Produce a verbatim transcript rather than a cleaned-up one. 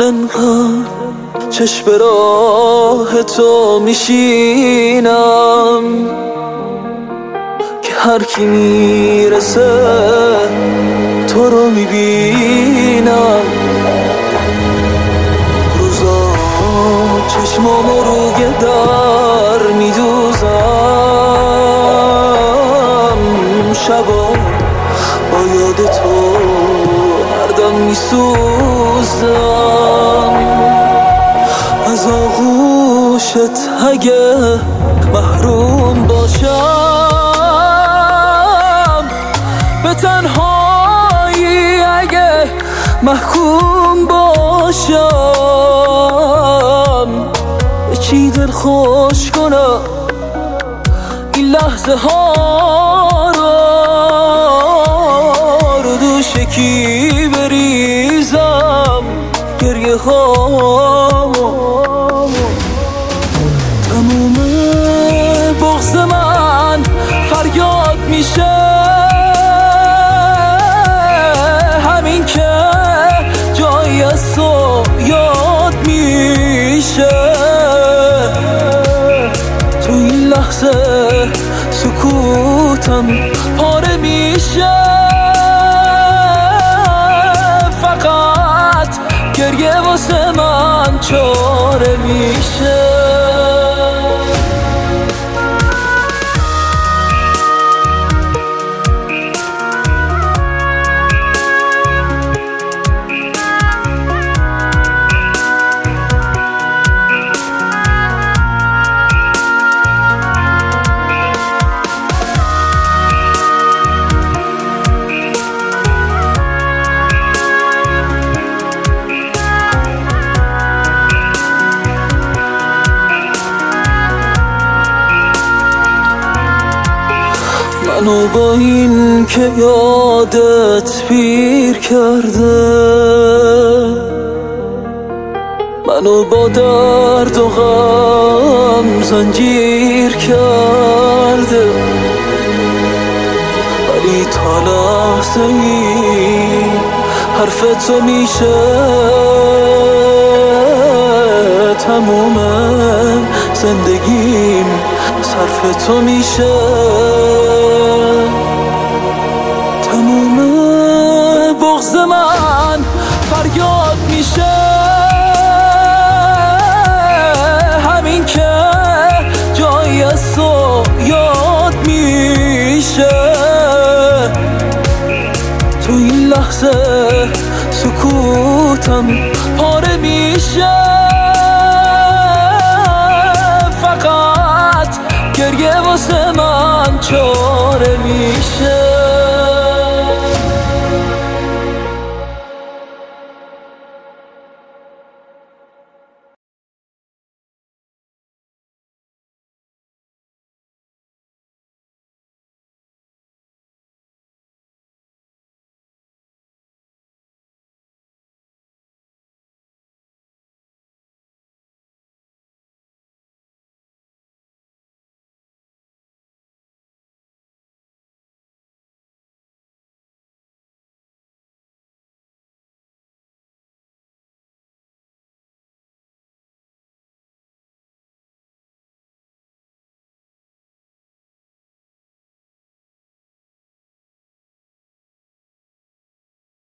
انقدر چشم به راه تو میشینم که هر کی میرسه تو رو میبینم. روزا چشمامو روی در میدوزم، شبا با یاد تو هر دم میسوزم. از آغوشت اگه محروم باشم، به تنهایی اگه محکوم باشم، به چی دل خوش کنم این لحظه ها رو، رو دوش کی بریزم گریه ها. تموم بغض من فریاد میشه، همین که جایی از تو یاد میشه. تو این لحظه سکوتم پاره میشه، فقط گریه واسه من چاره میشه. منو با این که یادت پیر کرده، منو با درد و غم زنجیر کرده، ولی تا لحظه ای حرف تو میشه تموم زندگیم صرف تو میشه. تموم بغض من فریاد میشه، همین که جایی از تو یاد میشه. تو این لحظه سکوتم پاره میشه، فقط گریه واسه من چاره میشه.